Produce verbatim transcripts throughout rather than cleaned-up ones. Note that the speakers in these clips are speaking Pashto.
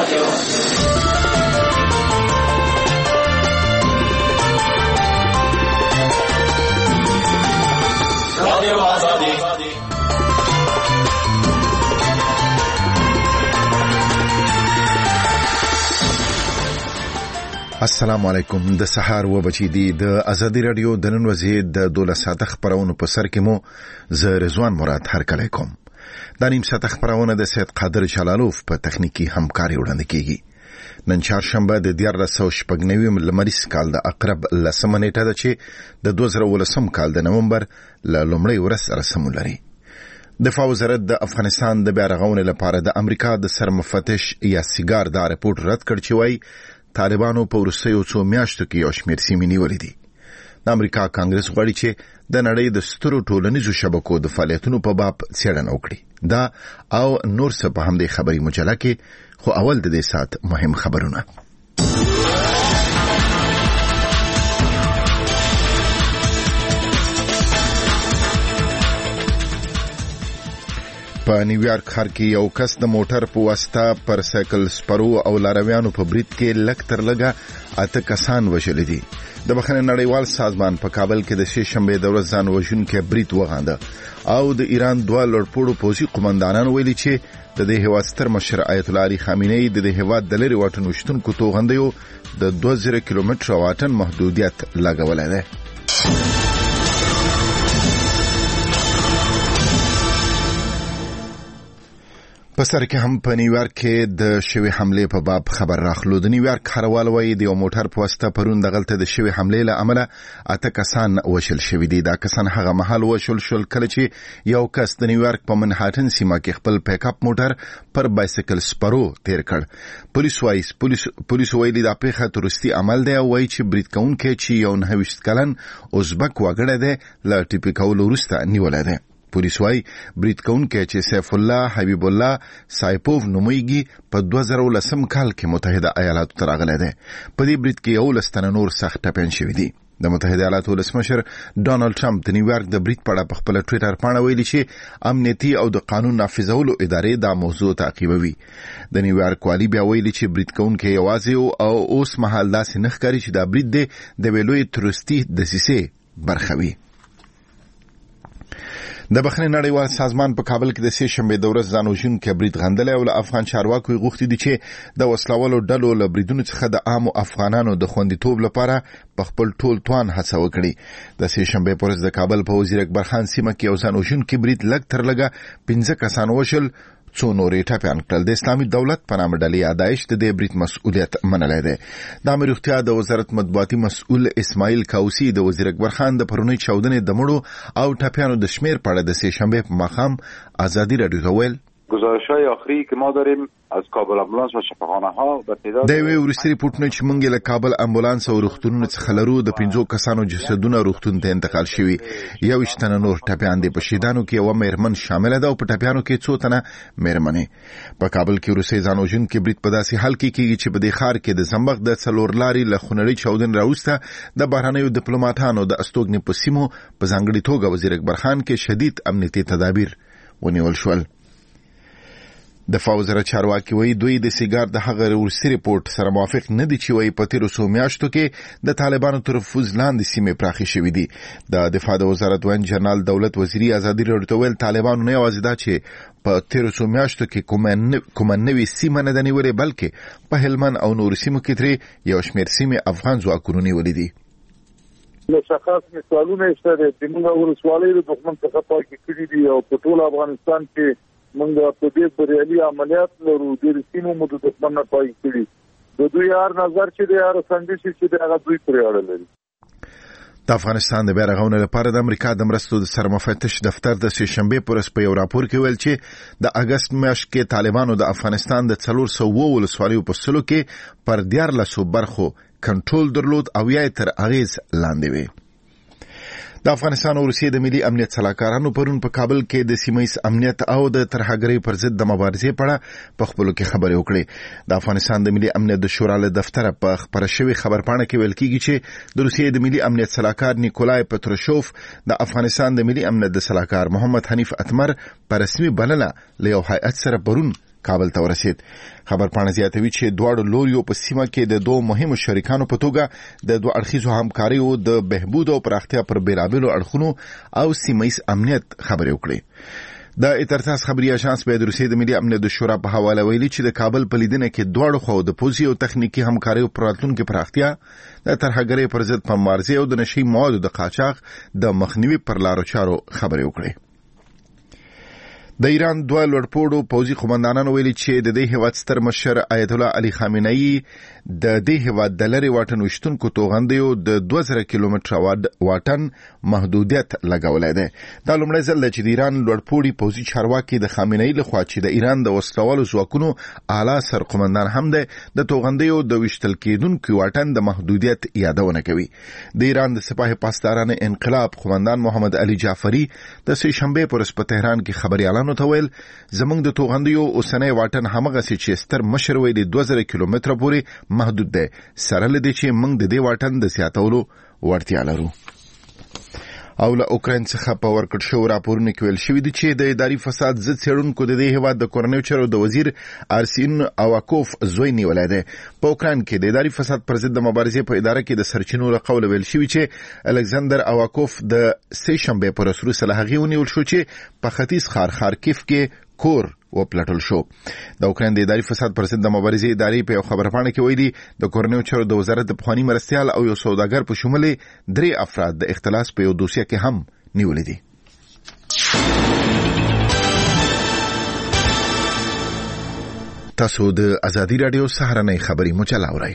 السلام علیکم. د سحر و بچی دی د ازادي رادیو د نن ورځې د دوله ساعت خبرونو په سر کې مو ز رضوان مراد هر کله کوم. د نیم ساعت خبرونه د سید قادر جلالوف په تخنیکی همکاري وړاندې کیږي. نن چهارشنبه د دیار سو شپږنوي لمریز کال د اقرب لسمه نیټه ده چې د دوه زره ولسم کال د نومبر ل لومړۍ ورځ سره سمون لري. دفاع وزارت د افغانستان د بیا رغونې لپاره د امریکا د سرمفتش یا سیګار دا رپورت رد کړ چې وایي طالبانو په وروستیو څو میاشتو کې یو شمېر سیمې نیولې دي. د امریکا کانګرس غواړي چې د نړۍ د سترو ټولنیزو شبکو د فعالیتونو په باب څېړنه وکړي. دا او نور څه په همدې خبري مجله کې، خو اول د دې ساعت مهم خبرونه. په نیویارک ښار کې یو کس د موټر په واسطه پر سایکل سپرو او لارویانو په برید کې لږ تر لږه اته کسان وژلي دي. د بخښنې نړیوال سازمان په کابل کې د شې شنبې د ورځ ځان وژونکي برید وغانده او د ایران دوه لوړپوړو پوځي قومندانان ویلي چې د دې هېواد ستر مشر آیت الله علي خامنه‌ای د دې هېواد د لرې واټن وشتونکو توغندیو د دوه زره کیلومتره واټن محدودیت لګولی دی. په سر کې هم په نیویارک کې د شوی حمله په باب خبر راخلو. د نیویارک ښاروال وایي د یو موټر په واسطه پرون دغلته د شوی حمله له امله اته کسان وشل شوي دي. دا کسان هغه مهال وشل شول کله چې یو کس د نیویارک په منهاټن سیمه کې خپل پیک اپ موټر پر بایسیکل سپرو تیر کړ. پولیس وایي پولیس پولیس ویلي دا پیښه تروریستي عمل دی او وایي چې برید کوونکی چې یو نهه ویشت کلن ازبک وګړی دی له ټیپي کولو وروسته نیولی دی. پولیس وایي برید کوونکی چې سیف الله حبیب الله سایپوف نومیږي په دوه زره ولسم کال کې متحده ایالاتو ته راغلی دی. په دې برید کې یو لس تنه نور سخت ټپیان شوي دي. د متحده ایالاتو ولسمشر ډانلډ ټرمپ د نیویارک د برید په اړه په خپله ټویټر پاڼه ویلي چې امنیتي او د قانون نافذولو ادارې دا موضوع تعقیبوي. د نیویارک والي بیا ویلي چې برید کوونکی یوازې او اوس مهال داسې نه ښکاري چې دا برید دی د یوې لویې تروریستي دسیسې برخه وي. د بخښنې نړیوال سازمان په کابل کې د سې شنبې د ورځ ځان وژونکي برید غندلی او له افغان چارواکو یې غوښتي دي چې د وسلوالو ډلو له بریدونو څخه د عامو افغانانو د خوندیتوب لپاره په خپل ټول توان هڅه وکړي. د سې شنبې په ورځ د کابل په وزیر اکبر خان سیمه کې یو ځان وژونکي برید لږ تر لږه پنځه کسان وشل، څو نورې ټپیان کړل. د اسلامي دولت په نامه ډلې داعش د دې برید مسؤلیت منلی دی. د امر روغتیا د وزارت مطبوعاتي مسؤل اسماعیل کاوسی د وزیر اکبر خان د پرونی چاودنې د مړو او ټپیانو د شمیر په اړه د سې شنبې په ماښام ازادي رادیو ته ویل گزارش‌های آخری که ما داریم از کابل امبولانس و شفاخانه‌ها و تعداد د یوې وروستي ریپورټونه چې موږ له کابل امبولانس او روغتونونو څخه لرو د پنځو کسانو جسدونه روغتون ته انتقال شوي. یوویشت تنه نور ټپیان دي. په شهیدانو کې یوه مېرمن شامله ده او په ټپیانو کې څو تنه مېرمنې. په کابل کې وروستی ځان وژونکي برید په داسې حال کې کېږي چې په دې ښار کې د زمبق د څلور لارې له خونړۍ چاودنې راوروسته د بهرنیو ډیپلوماتانو د استوګنې په سیمو په ځانګړې توګه وزیر اکبر خان کې شدید امنیتي تدابیر ونیول شول. دفاع وزارت چارواکي وایي دوی د سیګار د هغه وروستي ریپورت سره موافق نه دي چې وایي په تیرو څو میاشتو کې د طالبانو تر نفوذ لاندې سیمې پراخې شوي دي. د دفاع د وزارت وین جنرال دولت وزیري ازادي رادیو ته ویل طالبانو نه یوازې دا چې په تیرو څو میاشتو کې کومه نوې سیمه نه ده نیولې، بلکې په هلمند او نورو سیمو کې ترې یو شمېر سیمې افغان ځواکونو نیولې دي. مشخص مثالونه شته دي. زموږ ولسوالۍ د دښمن څخه پاکې کړي دي او په ټول افغانستان کې موږ په دې بریالي عملیات لرو. ډېرې سیمو مو د دښمن نه پاکې کړي. د دوی هر نظر چې دی، هر سندیش چې دی، هغه دوی پرې اړه لري. د افغانستان د بیا رغونې لپاره د امریکا د مرستو د سرمفتش دفتر د سې شنبې په ورځ په یو راپور کې ویل چې د اګست میاشت کې طالبانو د افغانستان د څلور سوه اووه ولسوالیو په سلو کې پر دیارلسو برخو کنټرول درلود او یا تر اغیز لاندې وي. د افغانستان او روسیې د ملي امنیت سلاکارانو پرون په کابل کې د سیمه‌ییز امنیت او د ترهګرۍ پر ضد د مبارزې په اړه په خپلو کې خبرې وکړې. د افغانستان د ملي امنیت د شورا له دفتره په خپره شوې خبرپاڼه کې ویل کېږي چې د روسیې د ملي امنیت سلاکار نیکولای پتروشوف د افغانستان د ملي امنیت د سلاکار محمد حنیف اتمر په رسمي بلنه له یو هیئت سره پرون کابل ته ورسید. خبر پاڼه زیاتوي چې دواړو لوریو په سیمه کې د دوه مهمو شریکانو په توګه د دوه اړخیزو همکاریو د بهبود او پراختیا پر بیلابیلو اړخونو او سیمه‌ییز امنیت خبرې وکړې. د اترتاس خبري اژانس به د روسیې د ملي امنیت د شورا په حواله ویلي چې د کابل په لیدنه کې دواړو خواو د پوځي او تخنیکي همکاریو پر راتلونکي پراختیا، د ترهګرۍ پر ضد په مبارزې او د نشي موادو د قاچاق د مخنیوي پر لارو چارو خبرې وکړې. د ایران دوه لوړپوړو پوځي قومندانانو ویلي چې د دې هیواد ستر مشر آیت الله علي خامنه‌ای د دې هیواد د لرې واټن وشتونکو توغندیو د دوه زره کیلومتره واټن محدودیت لګولای دی. دا لومړی ځل دی چې د ایران لوړپوړي پوځي چارواکي د خامنه‌ای لخوا چې د ایران د وسلوالو ځواکونو اعلی سرقومندان هم دی د توغندیو د وشتل کېدونکو واټن د محدودیت یادونه کوي. د ایران د سپاه پاسداران انقلاب قومندان محمد علي جعفري د سه شنبه پر په تهران کې خبريالانو ته ویل زمونږ د توغندیو اوسنۍ واټن همغه چې ستر مشر ویلي دوه زره کیلومتره پورې محدود دی، سره لدی چې موږ د دې واټن د زیاتولو وړتیا لرو. او له اوکراین څخه په ورکړ شو راپورونه کې ویل شوی دی چې د اداري فساد ضد څېړونکو د دې هیواد د کورنیو چارو د وزیر ارسین اواکوف زوی نیولای دی. په اوکراین کې د اداري فساد پر ضد د مبارزې په اداره کې د سرچینو له قوله ویل شوی چې الکساندر اواکوف د سه شنبه پر ورځ وروسته له هغې ونیول شو چې په ختیځ ښار خارکیف کې کور وپلټل شو. د اوکراین د اداري فساد پر ضد د مبارزې ادارې په یو خبرپاڼه کې ویلي د کورنیو چارو د وزارت د پخواني مرستیال او یو سوداګر په شمول درې افراد د اختلاس په یو دوسیه کې هم نیولې دي. تاسو د ازادي رادیو سهارنۍ خبري مجله اورئ.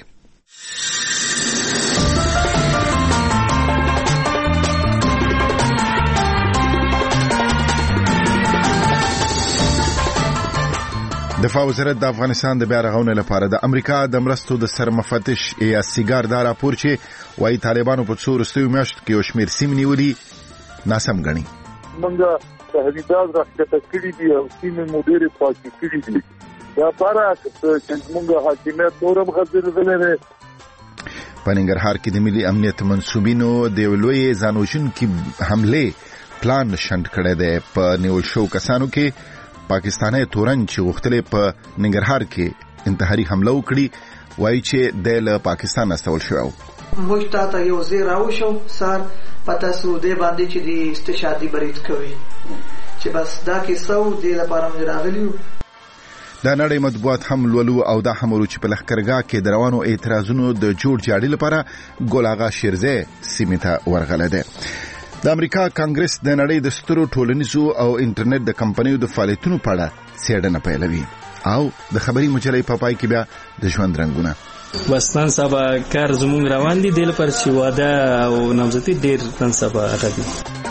دفاع وزارت د افغانستان د بیا رغونې لپاره د امریکا د مرستو د سرمفتش یا سیګار دا راپور چې وايي طالبانو په څو وروستیو میاشتو کې یو شمېر سیمې نیولي ناسم ګڼي. موږ تهدیدات راښکته کړي دي او سیمې مو ډېرې پاکې کړي دي. دا برعکس چې موږ حاکمیت نور هم غځېدلی دی. په ننګرهار کې د ملي امنیت منسوبینو د یو لوی ځانوژونکي حملې پلان شنډ کړی دی. په نیول شوو کسانو کې پاکستاني تورن چې غوښتلې په ننګرهار کې انتحاري حمله وکړي وایي چې د له پاکستان استول شو. موږ ته یو زی راوښو سار پتا سو دې باندې چې د استشهادي برید کوي چې بس دا کې سو دې لپاره موږ راغلیو. دا نړۍ مطبوعات هم لولو او دا هم ورو چې په لښکرګاه کې د روانو اعتراضونو د جوړ جاړي لپاره ګل آغا شیرزی سیمې ته ورغلی دی. د امریکا کانګرس د نړۍ د سترو ټولنیزو او انټرنیټ د کمپنیو د فعالیتونو په اړه څېړنه پیلوي. او د خبري مجلې په پای کې بیا د ژوند رنګونه. بستان سبا کار زموږ روان دي د لپاره چې واده او نامزدي ډېر نن سبا راغلي.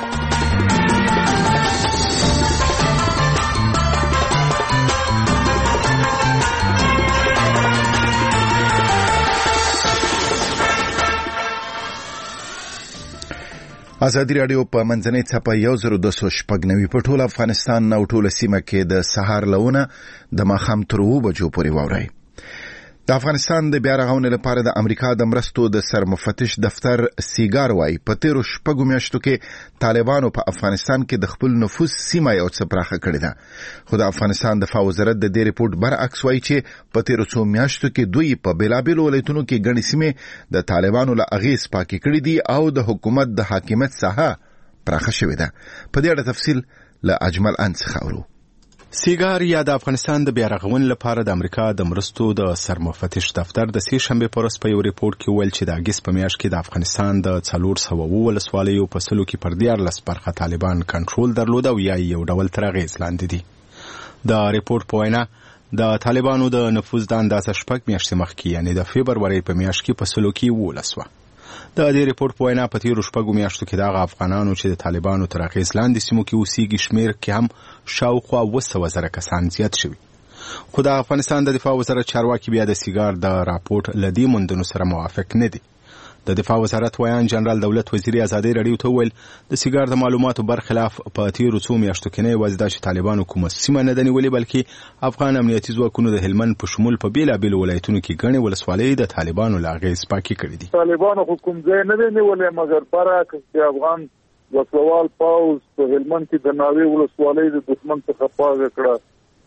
ازادي رادیو په منځنۍ څپه یو زر دوه سوه شپږ نوي په ټول افغانستان او ټول سیمه کې د سهار لونه د ماښام تر اوه بجو پورې واورئ. د افغانستان د بیا رغونې لپاره د امریکا د مرستو د سرمفتش دفتر سیګار وايي په تیرو شپږو میاشتو کې طالبانو په افغانستان کې د خپل نفوذ سیمه یو څه پراخه کړې ده. خو د افغانستان دفاع وزارت د دې ریپورت برعکس وايي چې په تیرو څو میاشتو کې دوی په بیلابیلو ولایتونو کې ګڼې سیمې د طالبانو له اغېز پاکې کړې دي او د حکومت د حاکمیت ساحه پراخه شوې ده. په دې اړه تفصیل له اجمل ان څخه اورو. سیګار یا د افغانستان د بیا رغونې لپاره د امریکا د مرستو د سرمفتش دفتر د سه شنبه پر ورځ په یو ریپورت کې ویل چې د اګست په میاشت کې د افغانستان د څلور سوه اووه ولسوالیو په سلو کې پر دیارلس برخه طالبان کنټرول درلود او یا یو ډول تر اغېز لاندې دي. د ریپورت په وینا د طالبانو د نفوذ د اندازه شپږ میاشتې مخکې یعنې د فبرورۍ په میاشت کې په سلو کې اوولس وه. د دې ریپورت په وینا په تیرو شپږو میاشتو کې دغه افغانانو چې د طالبانو تر اغېز لاندې سیمو کې اوسېږي شمېر کې هم شاوخوا اوه سوه زره کسان زیات شوي. خو د افغانستان د دفاع وزارت چارواکي بیا د سیګار د راپورټ له دې موندنو سره موافق نه دي. د دفاع وزارت ویان جنرال دولت وزیر ازادي رادیو ته ویل د سیګار د معلوماتو برخلاف په تیرو څو میاشتو کې نه یوازې دا چې طالبانو کومه سیمه نه ده نیولې بلکې افغان امنیتي ځواکونو د هلمند په شمول په بیلابیلو ولایتونو کې ګڼې ولسوالۍ د طالبانو له اغېز پاکې کړي دي. طالبانو کوم ځای نه دی نیولې مګر برعکس چې افغان وسلوال پوځ په هلمند کې د ناوې ولسوالۍ د دښمن څخه پاکه کړه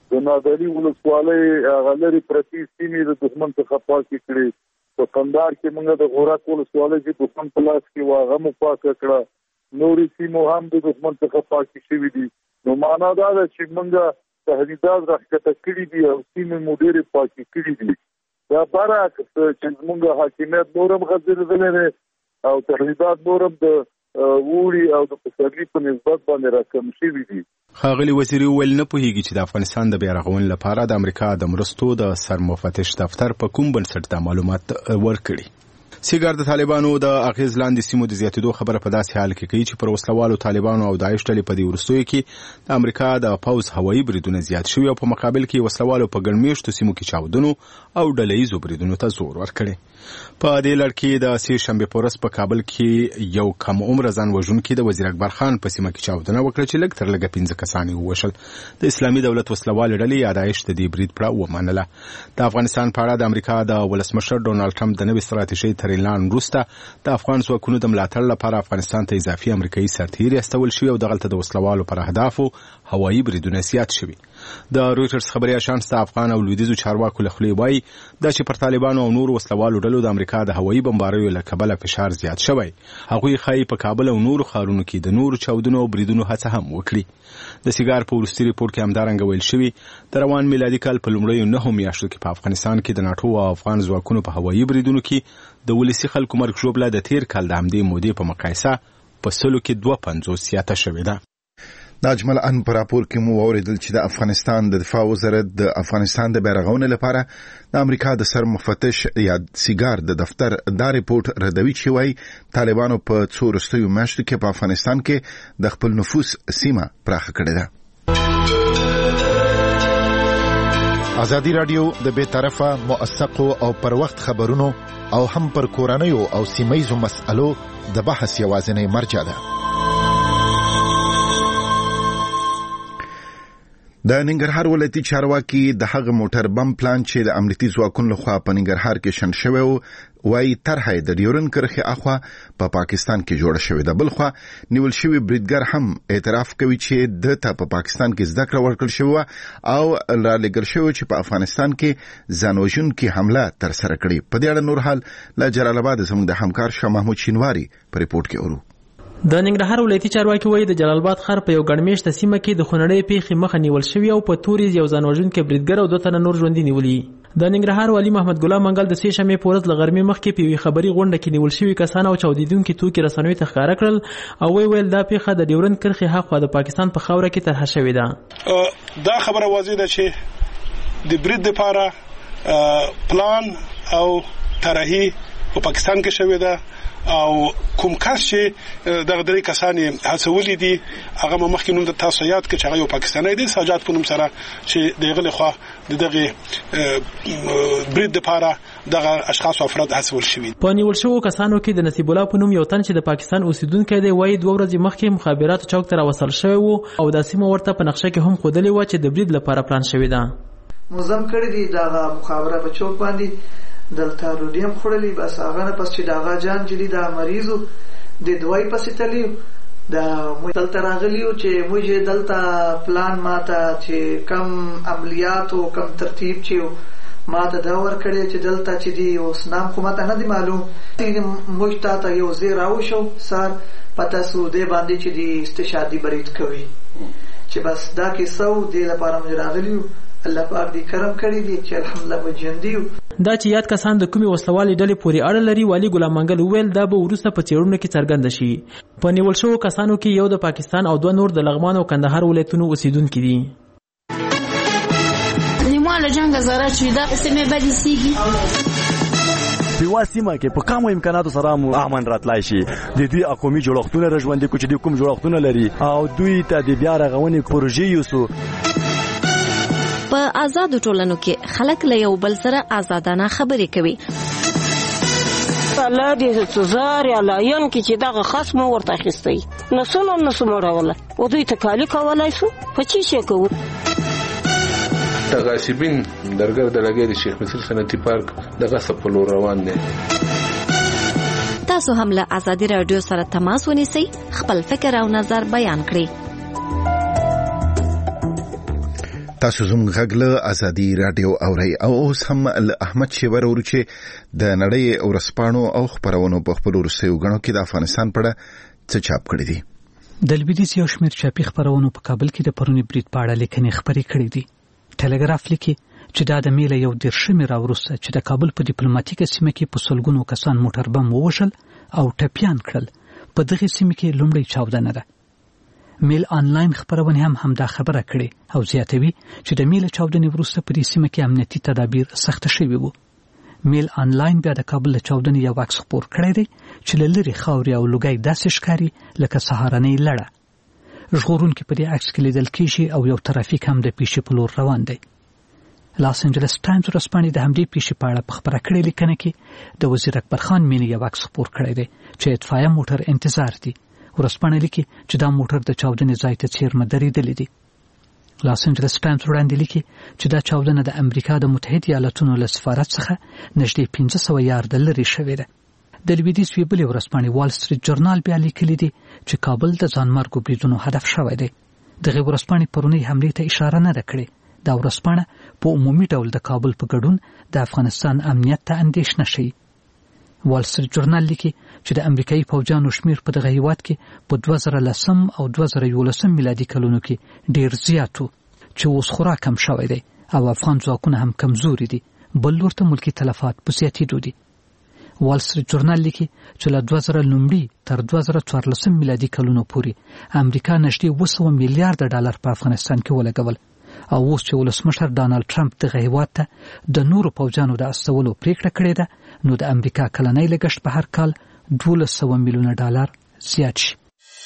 د نادري ولسوالۍ هغه لرې پرتې سیمې د دښمن څخه پاکې کړې. په کندهار کې موږ د غورک ولسوالۍ چې دښمن په لاس کې وه هغه مو پاکه کړه. نورې سیمو هم د دښمن څخه پاکې شوي دي. نو معنا دا ده چې موږ تهدیدات راښکته کړي دي او سیمې مو ډېرې پاکې کړي دي. دا برعکس چې زموږ حاکمیت نور هم غځېدلی دی او تهدیدات نور هم د ووري او د پسرلي په نسبت باندې راکم شوي دي. ښاغلي وزیري وویل نه پوهېږي چې د افغانستان د بیا رغونې لپاره د امریکا د مرستو د سرمفتش دفتر په کوم بنسټ دا معلومات ورکړي. سیګار د طالبانو د اغیز لاندې سیمو د زیاتېدو خبره په داسې حال کې کوي چې پر وسلوالو طالبانو او داعش ډلې په دې وروستیو کې د امریکا د پوځ هوایي بریدونه زیات شوي او په مقابل کې وسلوالو په ګڼ میشتو سیمو کې چاودنو او ډلهییزو بریدونو ته زور ورکړی. په دې لړ کې د سې شنبې په ورځ په کابل کې یو کم عمره ځان وژونکي د وزیر اکبر خان په سیمه کې چاودنه وکړه چې لږ تر لږه پنځه کسان یې ووژل. د اسلامي دولت وسلوالې ډلې یا داعش د دې برید پړه ومنله. د افغانستان په اړه د امریکا د ولسمشر ډونالډ ټرمپ د نوې ستراتیژۍ تر اعلان وروسته د افغان ځواکونو د ملاتړ لپاره افغانستان ته اضافي امریکایي سرتیري استول شوي او دغلته د وسلوالو پر اهدافو هوایي بریدونه زیات شوي. د رویټرز خبري اژانس د افغان او لویدیځو چارواکو له خولې وایي دا چې پر طالبانو او نورو وسلوالو ډلو د امریکا د هوایي بمباریو له کبله فشار زیات شوی. هغوی ښایي په کابل او نورو ښارونو کې د نورو چاودنو او بریدونو هڅه هم وکړي. د سیګار په وروستي ریپورټ کې همدارنګه ویل شوي د روان میلادي کال په لومړیو نهو میاشتو کې په افغانستان کې د ناټو او افغان ځواکونو په هوایي بریدونو کې د ولسي خلکو مرګ ژوبله د تیر کال د همدې مودې په مقایسه په سلو کې دوه پنځوس زیاته شوې ده. د اجمل ان په راپور کې مو واوریدل چې د افغانستان د دفاع وزارت د افغانستان د بیا رغونې لپاره د امریکا د سر مفتش یا سیګار د دفتر دا ریپورت ردوي چې وایي طالبانو په څو وروستیو میاشتو کې په افغانستان کې د خپل نفوذ سیمه پراخه کړې ده. ازادي رادیو د بې طرفه موثقو او پر وخت خبرونو او هم پر کورنیو او سیمایزو مسألو د بحث یوازینی مرجع ده. د ننګرهار ولایتي چارواکي د هغه موټر بم پلان چې د امنیتي ځواکونو لخوا په ننګرهار کې شن شوی و وايي طرحه د ډیورن کرښې اخوا په پا پاکستان کې جوړه شوې ده. بلخوا نیول شوی بریدګر هم اعتراف کوي چې د ته په پاکستان کې زده کړه ورکړل شوی او را لګل شوی چې په افغانستان کې ځانوژونکي حمله تر سره کړي. په دې اړه نور حال له جلال آباد زموږ د همکار شاه محمود شینواری په ریپورت کې اورو. د ننګرهار ولایتي چارواکي وایي د جلال آباد ښار په یو ګڼمېشته سیمه کې د خونړۍ پیښې مخه نیول شوې او په تورې یو ځانوژونکی بریدګر او دوه تنه نور ژوندي نیولي. د ننګرهار والي محمد ګلاب منګل د سې شنبې په ورځ له غرمې مخکې په یوې خبري غونډه کې نیول شوي کسان او چاودېدونکي توکي رسنیو ته ښکاره کړل او ویې ویل دا پیښه د ډیورن کرښې هاخوا د پاکستان په خاوره کې طرحه شوې ده. دا خبره واضح ده چې د برید لپاره پلان او طرحي په پاکستان کې شوې ده او کوم کس چې دغه درې کسان هڅولي دي هغه مخکې نوم د تاسو یاد کړئ چې هغه یو پاکستانی دی ساجات په نوم سره چې دغه له خوا دغه برید لپاره دغه اشخاص او افراد هڅول شوي. په نیول شوو کسانو کې د نصیب الله په نوم یو تن چې د پاکستان اوسیدونکی دی وایي دوه ورځې مخکې مخابراتو چوک ته راوصل شوی وو او د سیمه ورته په نقشه کې هم ښودلې وه چې د برید لپاره پلان شوی ده. موزم کړی دی دغه مخابره په چوک باندې دلته روډیم خورلی بس هغه نه پس چې داغه جان جدي د مریضو د دوای پسې تلیو دا مو دلته راغلیو چې موږ دلته پلان ماته چې کم عملیات او کم ترتیب چې ماته دا ور کړی چې دلته چې دی اوس نام خو ماته نه دی معلوم موږ ته یو زی راوشو سار پته سو دې باندې چې دی استشهادي برید کوي چې بس دا کې سو دی لپاره موږ راغلیو الله پاک دې کرم کړی دی چې الحمدلله وجندیو. دا چې یاد کسان د کومي وسلوالې ډلې پورې اړه لري والي ګلام منګل وویل دا به وروسته په څېړنو کې څرګنده شي. په نیول شوو کسانو کې یو د پاکستان او دوه نور د لغمان او کندهار ولایتونو اوسیدونکي دي. نیماله جنګ زاره چې دا سیمه بدی سیږي په واسمه کې په کومو امکاناتو سره مو امن راتلای شي د دې اقومي جوړښتونه رژوندې کوچ دي کوم جوړښتونه لري او دوی ته د بیا رغونې پروژې یوسو. په آزادو ټولنو کې خلک له یو بل سره آزادانه خبرې کوي. الله دې سزار یا لاین کې چې دغه خصم ورته اخیستی نو څنګه نو سموروله او دوی ته کالی کولای شو په چی شي کوو. تغاسبین درګر د لګي د شیخ مسیل صنعتي پارک دغه سپلو روان دي. تاسو هم له ازادي رادیو سره تماس ونیسئ خپل فکر او نظر بیان کړئ. تاسو زموږ غږ له ازادي رادیو اورئ او اوس هم له احمد شیبر ورو چې د نړۍ ورسپانو او خبرونو په خپل وروستیو غڼو کې د افغانستان په اړه څه چاپ کړی دي. د لویدیځ یو شمېر چاپي خبرونو په کابل کې د پرونی برید په اړه لیکنې خبرې کړې دي. ټلګراف لیکي چې دا د میله یو دیرشمې راوروسته چې د کابل په ډیپلوماټیکه سیمه کې په سلګونو کسان موټر بم ووژل او ټپیان کړل، په دغه سیمه کې لومړی چاودنه ده. میل آنلاین خبرونه هم همدا خبره کړې او زیاتوي چې د میل چاودنې وروسته په دې سیمه کې امنیتي تدابیر سخت شوي وو. میل آنلاین بیا د کابل له چاودنې یو عکس خپور کړی دی چې له لرې خاورې او لوګی داسې ښکاري لکه سهارنۍ لړه. ژغورونکي په دې عکس کې لیدل کېږي او یو ترافیک هم د پیښې په لور روان دی. لاس انجلس ټایمز ورځپاڼې د همدې پیښې په اړه په خبره کړې لیکنه کې د وزیر اکبر خان مینې یو عکس خپور کړی دی چې اطفایه موټر انتظار دی. ورځپاڼه لیکي چې دا موټر د چاودنې ځای ته څیرمه درېدلی دی. لاس انجلس ټایمز وړاندې لیکي چې دا چاودنه د امریکا د متحده ایالاتونو له سفارت څخه نږدې پنځه سوه یارده لرې شوې ده. د لویدیځ یوې بلې ورځپاڼې وال سټریټ جورنال بیا لیکلي دي چې کابل د ځانمرګو بریدونو هدف شوی دی. دغې ورځپاڼې پرونۍ حملې ته اشاره نه ده کړې. دا ورځپاڼه په عمومي ډول د کابل په ګډون د افغانستان امنیت ته اندېښنه ښیي. وال سټریټ جورنال لیکي چې د امریکایي پوځیانو شمیر په دغه هیواد کې په دوه زره لسم او دوه زره یولسم میلادي کلونو کې ډیر زیات وو چې اوس خورا کم شوی دی او افغان ځواکونه هم کمزوري دي، بل لور ته ملکي تلفات په زیاتېدو دي. وال سټریټ جورنال لیکي چې له دوه زره لومړي تر دوه زره څوارلسم میلادي کلونو پورې امریکا نږدې اوه سوه میلیارډه ډالر په افغانستان کې ولګول او اوس چې ولسمشر ډانالډ ټرمپ دغه هیواد ته د نورو پوځیانو د استولو پریکړه کړې ده، نو د امریکا کلنی لګښت په هر کال دولس سوه میلیونه ډالر زیات شي.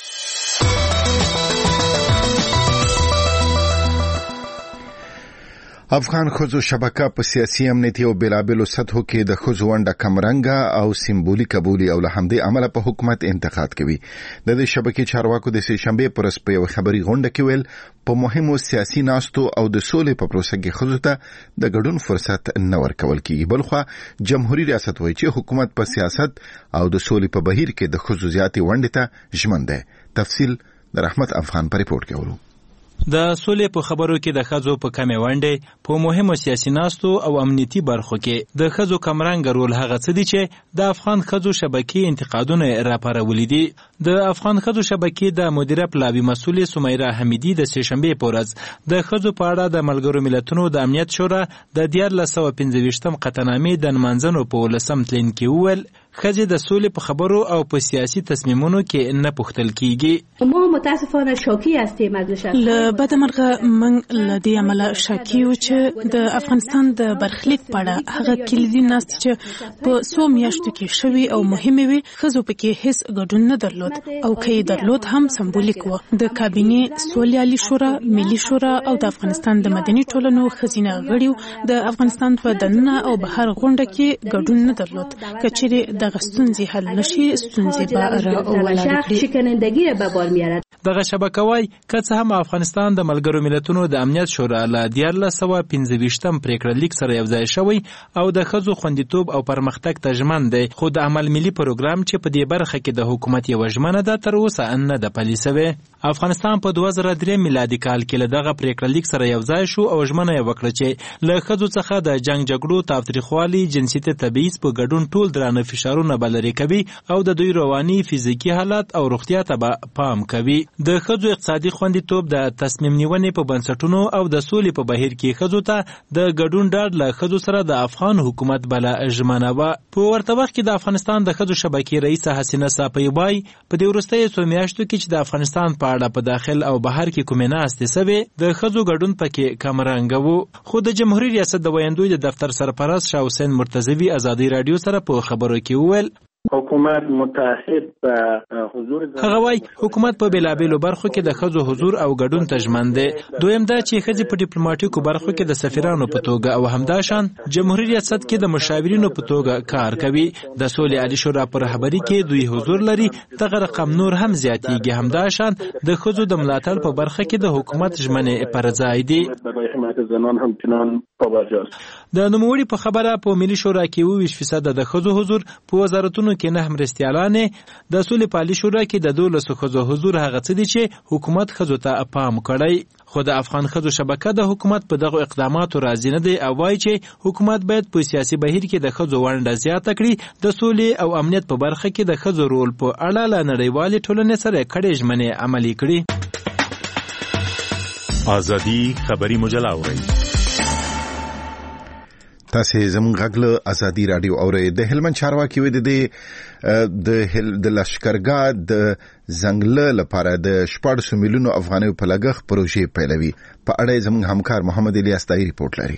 افغان ښځو شبکه په سیاسي امنیتي او بېلابېلو سطحو کې د ښځو ونډه کمرنګه او سمبولیکه بولي او له همدې امله په حکومت انتقاد کوي. د دې شبکې چارواکو د سې شنبې په ورځ په یوه خبري غونډه کې ویل په مهمو سیاسي ناستو او د سولې په پروسه کې ښځو ته د ګډون فرصت نه ورکول کېږي. بلخوا جمهوریت ریاست وایي چې حکومت په سیاست او د سولې په بهیر کې د ښځو زیاتې ونډې ته ژمن دی. تفصیل د رحمت افغان په ریپورت کې ورو. د سولې په خبرو کې د ښځو په کمې ونډې په مهمو سیاسي ناستو او امنیتي برخو کې د ښځو کمرنګه رول هغه څه دي چې د افغان ښځو شبکې انتقادونه راپارولي دي. د افغان ښځو شبکې د مدیره پلاوي مسؤل سمیرا حمیدي د سې شنبې په ورځ د ښځو په اړه د ملګرو ملتونو د امنیت شورا د دیارلس سوه پنځه ویشتم قطعنامې د نمانځنو په ولسم تلین کې وویل ښځې د سولې په خبرو او په سیاسي تصمیمونو کې نه پوښتل کیږي. ما متاسفانه شاکی هستیم از نشست. له بده مرغه موږ له دې امله شاکی یو چې د افغانستان د برخلیک په اړه هغه کلیدي ناستې چې په څو میاشتو کې شوي او مهمې وي ښځو پکې هیڅ ګډون نه درلود او که یې درلود هم سمبولیک و. د کابینې سولې عالي شورا، ملي شورا او د افغانستان د مدني ټولنو ښځینه غړیو د افغانستان په دننه او بهر غونډه کې ګډون نه درلود. که چیرې دغه ستونزې حل نشي، ستونزې به راولاړې کړي. شکنندگی به بار میارد. دغه شبکه وایي که څه هم افغانستان د ملګرو ملتونو د امنیت شورا له دیارلس سوه پنځه ویشتم پریکړه لیک سره یوځای شوی او د ښځو خوندیتوب او پرمختګ ته ژمن دی، خو د عمل ملي پروګرام چې په دې برخه کې د حکومت یوه ژمنه ده تر اوسه نه ده پلي سوې. افغانستان په دوه زره درې میلادي کال کې له دغه پریکړه لیک سره یوځای شو او ژمنه یې وکړه چې له ښځو څخه د جنګ جګړو، تاوتریخوالي، جنسیت تبعیض په ګډون ټول درانه فشارونه به لرې کوي او د دوی رواني، فزیکي حالت او روغتیا ته به پام کوي. د ښځو اقتصادي خوندیتوب د تصمیم نیونې په بنسټونو او د سولې په بهیر کې ښځو ته د ګډون ډاډ له ښځو سره د افغان حکومت بله ژمنه وه. په ورته وخت کې د افغانستان د ښځو شبکې رئیسه حسینه صافی وایي په دې وروستیو څو میاشتو کې چې د افغانستان په اړه په داخل او بهر کې کومې ناستې سوې د ښځو ګډون پکې کمرنګه و. خو د جمهوریت ریاست د ویاندوی د دفتر سرپرست شاه حسین مرتضوي ازادي راډیو سره په خبرو کې وویل حکومت متحد په حضور هغه وای حکومت په بېلابېلو برخو کې د ښځو حضور او ګډون ته ژمن دی. دویم دا چې ښځې په ډیپلوماټیکو برخو کې د سفیرانو په توګه او همداشان جمهوریت ریاست کې د مشاورینو په توګه کار کوي. د سولې عالي شورا په رهبري کې دوی حضور لري. دغه رقم نور هم زیاتېږي. همداشان د ښځو د ملاتړ په برخه کې د حکومت ژمنې پر ځای دي. د نوموړي په خبره په ملي شورا کې اووه ویشت فیصده د ښځو حضور، په وزارتونو کسانو کې نه مرستيالان د سولې پالي شورا کې د دولسو ښځو حضور هغه څه دي چې حکومت ښځو ته پام کړی، خو د افغان ښځو شبکه د حکومت په دغه اقداماتو راضي نه دی او وایي چې حکومت باید په سیاسي بهیر کې د ښځو ونډه زیاته کړي، د سولې او امنیت په برخه کې د ښځو رول په اړه له نړیوالې ټولنې سره کړې ژمنې عملي کړي. ازادي خبري مجله اورئ. تاسو زموږ غږ له ازادي رادیو اورئ. د هلمند چارواکي وي د د د لشکرګاه د زنګله لپاره د شپږ میلیونو افغانیو په لګښت پروژې پیلوي. په اړه زموږ همکار محمد الیاس دای ریپورت لري.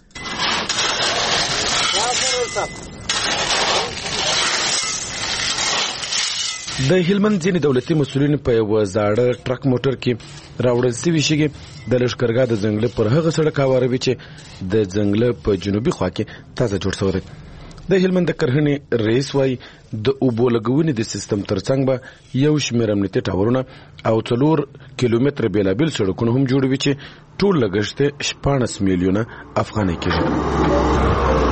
د هلمند ځینې دولتي مسؤلین په یو زاړه ټرک موټر کې راوړل شوي شګې د لشکرګاه د ځنګله پر هغه سړک هواروي چې د ځنګله په جنوبي خوا کې تازه جوړ شوی دی. د هلمند د کرهنې رئیس وايي د اوبو لګونې د سیستم ترڅنګ به یو شمېر امنیتي ټاورونه او څلور کیلومتره بېلابېل سړکونه هم جوړوي چې ټول لګښت یې شپاړس میلیونه افغانۍ کېږي.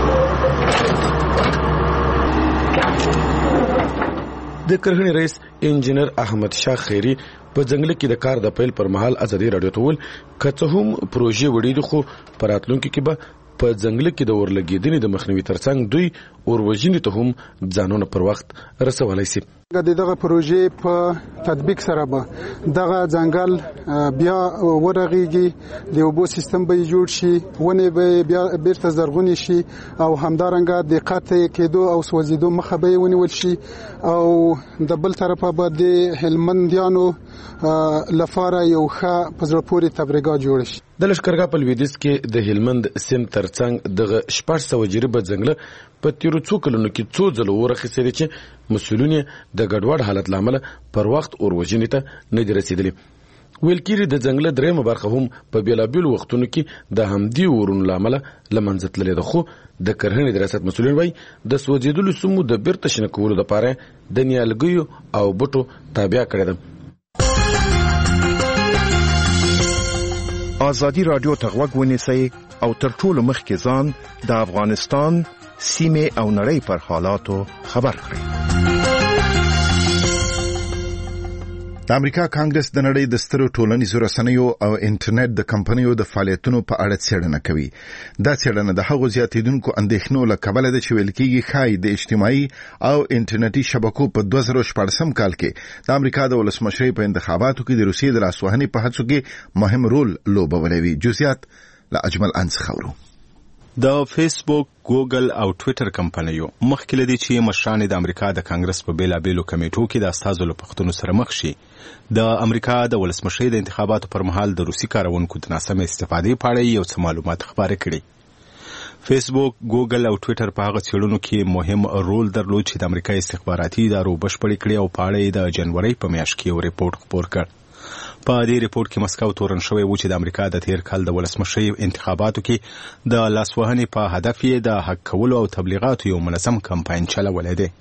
د کرهنې رئیس انجینر احمد شاه خیری په ځنګل کې د کار د پیل پر مهال ازادي رادیو ته ویل که څه هم پروژې وړي دي خو په راتلونکي کې به په ځنګل کې د اورلګېدنې د مخنیوي ترڅنګ دوی اوروژنې ته هم ځانونه پر وخت رسولی شي. د دغه پروژې په تطبیق سره به دغه ځنګل بیا ورغېږي، د اوبو سیستم به جوړ شي، ونې به بیا بیرته زرغونې شي او همدارنګه د قطع کېدو او سوځېدو مخه به ونیول شي او د بل طرفه به د هلمندیانو لپاره یو ښه په زړه پورې تفریحګاه جوړ شي. د لشکرګاه په لویدیځ کې د هلمند سیند ترڅنګ دغه شپږ سوه جریبه ځنګله په تیرو څو کلونو کې څو ځله ورخیستې دي چې مسؤلین د ګډوډ حالت له امله پر وخت اوروژنې ته نه دي رسېدلي. ویل کېږي د ځنګله درېیمه برخه هم په بېلابېلو وختونو کې د همدې اورونو له امله له منځه تللې ده، خو د کرهنې د ریاست مسؤلین وایي د سوځېدلو سیمو د بیرته شنه کولو لپاره د نیالګیو او بوټو تابع کړې ده. ازادي رادیو ته غوږ ونیسئ او تر ټولو مخکې ځان د افغانستان سیمې او نړۍ پر حالاتو خبر کړئ. د امریکا کانګرس د نړۍ د سترو ټولنیزو رسنیو او انټرنیټ د کمپنیو د فعالیتونو په اړه څېړنه کوي. دا څېړنه د هغو زیاتېدونکو اندېښنو له کبله ده چې ویل کېږي ښایي د اجتماعي او انټرنیټي شبکو په دوه زره شپاړسم کال کې د امریکا د ولسمشرۍ په انتخاباتو کې د روسیې د لاسوهنې په هڅو کې مهم رول لوبولی وي. جزئیات له اجمل ان څخه اورو. د فیسبوک، ګوګل او ټویټر کمپنیو مخکې لدی چې مشران د امریکا د کانګرس په بیلابېلو کمیټو کې د استازو له پوښتنو سره مخ شي د امریکا د ولسمشرۍ د انتخاباتو پر مهال د روسي کارونکو د ناسمې استفادې په اړه یو څه معلومات خپاره کړي. فیسبوک، ګوګل او ټویټر په هغه څېړنو کې مهم رول درلود چې د امریکا استخباراتي ادارو بشپړې کړې او په اړه یې د جنورۍ په میاشت کې یو ریپورت خپور کړ. په دې ریپورت کې مسکو تورن شوی و چې د امریکا د تیر کال د ولسمشرۍ انتخاباتو کې د لاسوهنې په هدف یې د حق کولو او تبلیغاتو یو منظم کمپاین چلولی دی.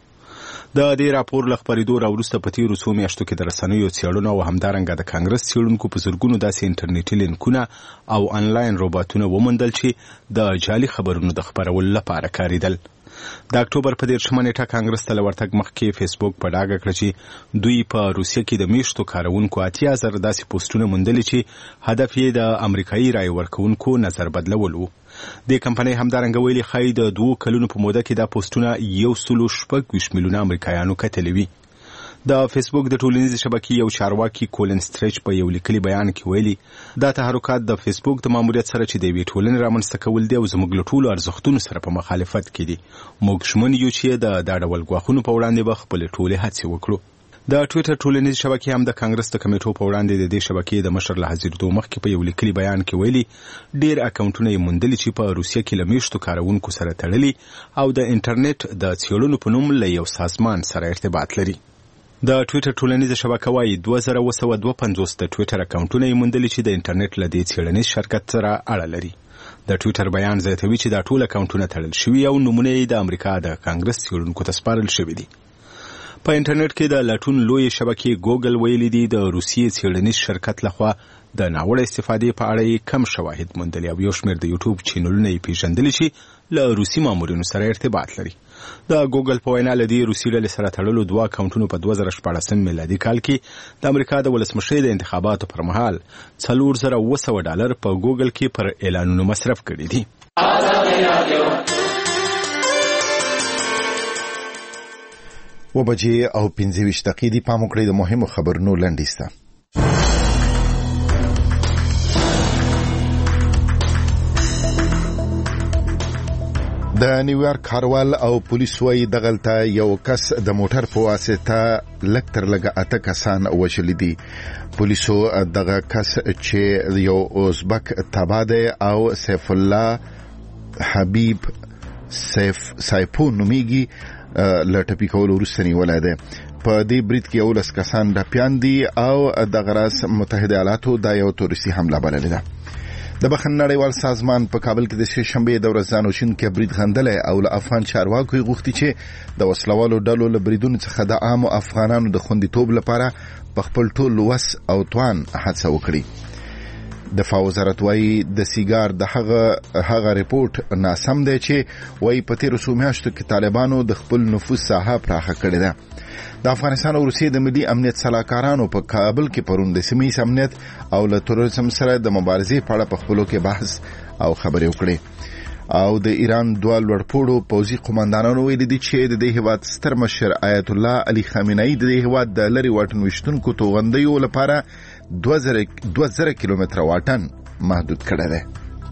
د دې راپور له خپرېدو راوروسته په تیرو څو میاشتو کې د رسنیو څېړنو او همدارنګه د کانګرس څېړونکو په زرګونو داسې انټرنیټي لینکونه او انلاین روباټونه وموندل چې د جعلي خبرونو د خپرولو لپاره کارېدل. د اکتوبر په دېرشمه نیټه کانګرس ته له ورتګ مخکې فیسبوک په ډاګه کړه چې دوی په روسیه کې د میاشتو کارونکو اتیا زره داسې پوسټونه موندلي چې هدف یې د امریکایي رایې ورکوونکو نظر بدلول و. د کمپنۍ همدارنګه ویلي ښایي د دوو کلونو په موده کې دا پوسټونه یو سلو شپږ ویشت میلیونه امریکایانو کتلي وي. د فیسبوک د ټولنیزې شبکې یو چارواکي کولن سټریچ په یو لیکلي بیان کې ویلي دا تحرکات د فیسبوک د ماموریت سره چې د یوې ټولنې رامنځته کول دي او زموږ له ټولو ارزښتونو سره په مخالفت کې دي. موږ ژمن یو چې د دا ډول ګواښونو په وړاندې به خپلې ټولې هڅې وکړو. د ټویټر ټولنیزې شبکې هم د کانګرس د کمیټو په وړاندې د دې شبکې د مشر له حاضرېدو مخکې په یو لیکلي بیان کې ویلي ډېر اکاونټونه یې موندلي چې په روسیه کې له میاشتو کارونکو سره تړلي او د انټرنیټ د څېړنو په نوم له یو سازمان سره ارتباط لري. د ټویټر ټولنیزه شبکه وايي دوه زره اوه سوه دوه پنځوس د ټویټر اکاونټونه یې موندلي چې د انټرنیټ له دې څېړنیز شرکت سره اړه لري. د ټویټر بیان زیاتوي چې دا ټول اکاونټونه تړل شوي او نمونه یې د امریکا د کانګرس څېړونکو ته سپارل شوي دي. په انټرنیټ کې د لټون لوی شبکې ګوګل ویلي دي د روسیې څېړنیز شرکت لخوا د ناوړه استفادې په اړه کم شواهد موندلي او یو شمېر د یوټیوب چینلونه یې پیژندلي چې له روسي مامورینو سره ارتباط لري. د ګوګل په وینا له دې روسي ډلې سره تړلو دوه اکاونټونو په دوه زره شپاړسم میلادي کال کې د امریکا د ولسمشرۍ د انتخاباتو پر مهال څلور زره اوه سوه ډالر په ګوګل کې پر اعلانونو مصرف کړي دي. و بجې او پنځه ویشت دقیقې دي. پام وکړئ د مهمو خبرونو لنډیز ته. د نیویارک ښاروال او پولیس وايي دغلته یو کس د موټر په واسطه لږ تر لږه اته کسان وژلي دي. پولیسو دغه کس چې یو ازبک تبع دی او سیف الله حبیب سیف سایپو نومیږي له ټپي کولو وروسته نیولی دی. په دې برید کې یولس کسان ټپیان دي او دغه راز متحده ایالاتو دا یو تروریستي حمله بللې ده. د بخښنې نړیوال سازمان په کابل کې د سه شنبې د ورځ وشونکي برید غندلی او له افغان چارواکو یې غوښتي چې د وسلوالو ډلو له بریدونو څخه د عامو افغانانو د خوندیتوب لپاره په خپل ټول وس او توان هڅه وکړي. دفاع وزارت وايي د سیګار د هغه هغه ریپورت ناسم دی چې وايي په تیرو څو میاشتو کې طالبانو د خپل نفوذ ساحه پراخه کړې ده. د افغانستان او روسیې د ملي امنیت سلاکارانو په کابل کې پرون د سیمه ییز امنیت او له تروریزم سره د مبارزې په اړه په خپلو کې بحث او خبرې وکړې. او د ایران دوه لوړپوړو پوځي قوماندانانو ویلي دي چې د دې هیواد ستر مشر آیت الله علي خامنه‌ای د دې هیواد د لرې واټن ویشتونکو توغندیو لپاره دوه زره کیلومتره واټن محدود کړی دی.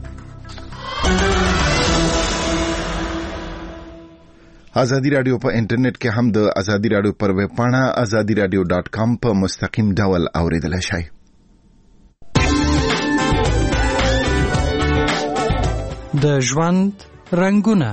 ازادي رادیو په انټرنیټ کې هم د ازادي رادیو پر ویب پاڼه ازادي رادیو ډاټ کام په مستقیم ډول اوریدلای شئ. د ژوند رنگونه.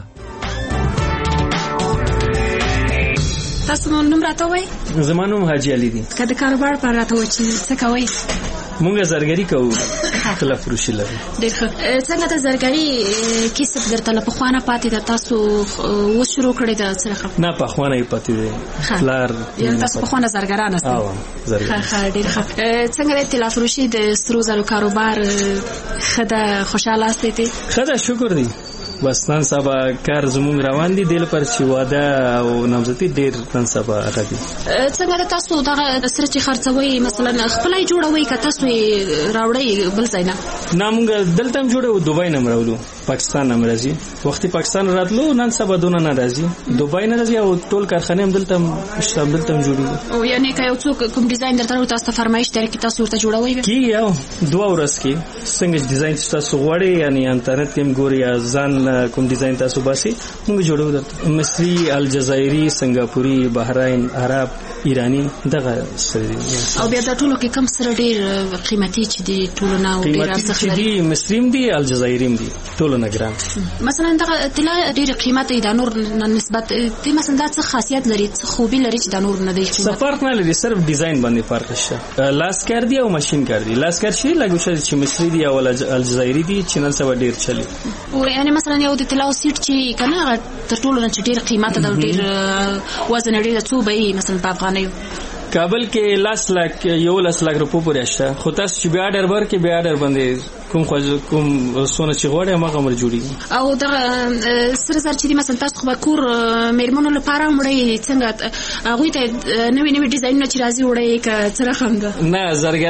تاسو مون نوم راته وای؟ زما نوم حاجی علي دی. که د کاروبار پر راته وای چې څه کوئ؟ مونږ زرګری کوو. خلا فروشي لرو. ډېر ښه. څنګه د زرګری کسب درته له پخوانه پاتې ده؟ تاسو اوس شروع کړی ده څه؟ نه پخوانه یې پاتې دی. پلار یعنې تاسو پخوانه زرګران یاست؟ او زرګر. ښه ښه ډېر ښه. څنګه د طلا فروشي د سرو زرو کاروبار ښه ده؟ خوشحاله یاستئ ترې؟ ښه ده شکر دی. بس نن سبا کار زموږ روان دي د لپاره چې واده او نامزدي ډېر نن سبا راځي. څنګه د تاسو دغه سره چې خرڅوي مثلا خپلای جوړوي که تاسو راوړی بل ځای نه؟ نه مونږ دلته هم جوړو دوبۍ نه راوړو پاکستان هم راځي. وختي پاکستان راتلو نن سبا دونه نه راځي دوبۍ نه راځي او ټول کارخانه هم دلته شته دلته هم جوړو. او یعنی که یو څوک کوم ډیزاین درته تاسو ته فرمایش درکې تاسو ورته جوړوي؟ کی یو دوه ورځ کې څنګه ډیزاین تاسو غواړئ یعنی انټرنیټ کې هم ګوري یا ځان کوم ډیزاین تاسو باسي موږ جوړو درته. مصری، الجزائری، سنگاپوري، بحرین، عرب، ایرانی دغه سره دي. او بیا د ټولو کې کم سره ډېر قیمتي چې دي ټولو نه ډېر ارزښت لري؟ دي مصریم دي الجزائریم دي ټولو نه ګران. مثلا دغه طلا ډېر قیمت دی د نور نسبت ته مثلا دا څه خاصیت لري څه خوبي لري چې د نور نه دی قیمت؟ فرق نه لري صرف ډیزاین باندې فرق شته. لاس کار دی او ماشين کار دی. لاس کار شي لګو چې مصری دی او الجزائری دي چې نن سبا ډېر چلی. او یعنی مثلا یو د طلا سیټ چې کنه تر ټولو نه ډېر قیمت ده ډېر وزن ډېر څو به مثلا په افغانیو کابل کې لاس لاک یو لاس لاک روپو پورې شته. خو تاسو چې بیا ډر ورکې بیا ډر باندې کوم خو کوم سونه چې غواړي هغه مر جوړي. او دا سره سره چې مثلا تاسو خو کور میرمنو لپاره مړی څنګه هغه ته نوې نوې ډیزاینونه چې راځي وړي ک سره خم ده؟ نه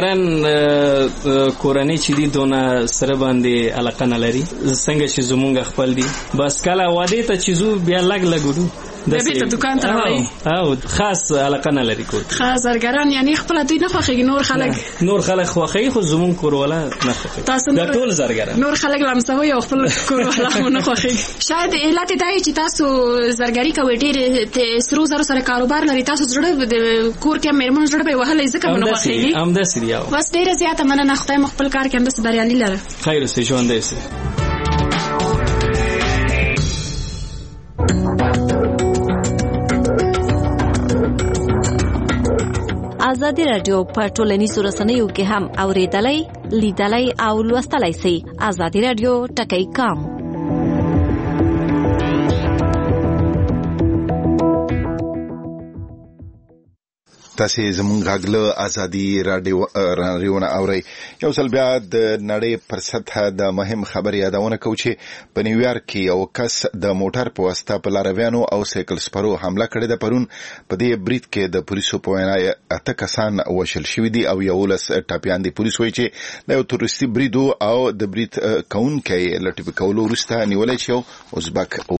زرګران کورنۍ چې دي دونه سره باندې علاقه نه لري څنګه چې زمونږ خپل دي. بس کله واده ته چې زو بیا لګ لګو د بیت دکان ته راوړي او خاص علاقه نه لري کور. خاص زرګران یعنی خپل دوی نه خوښي نور خلک نور خلک خوښي خو زمون کوروالا نه خوښي. دا ټول زرګران نور خلک لمسوي او خپل کوروالا نه خوښي. شاید علت دا چې تاسو زرګری کوي ډېر سرو زرو سره کاروبار لري تاسو زړه د کور کې میرمن زړه به وهله ځکه نه خوښي. هم د سریاو بس ډېر زیاته مننه خدای مخبل کار کې اندس بریالي لره. خیر سه ژوند دې. ازادي رادیو په ټولنیزو رسنیو کې هم اوریدلای، لیدلای او لوستلای شئ. ازادي رادیو ټکی کام. تاسې زموږ غږ له ازادي راډیو نه اورئ. یو ځل بیا د نړۍ پر سطحه د مهم خبر یادونه کوو چې په نیویارک کې یو کس د موټر په واسطه په لارویانو او سایکل سپرو حمله کړې ده. پرون په دې برید کې د پولیسو په وینا اته کسان وژل شوي دي او یولس ټپیان دي. پولیس وایي چې دا یو تروریستي برید او د برید کوونکی له ټپي کولو وروسته نیولی چې یو ازبک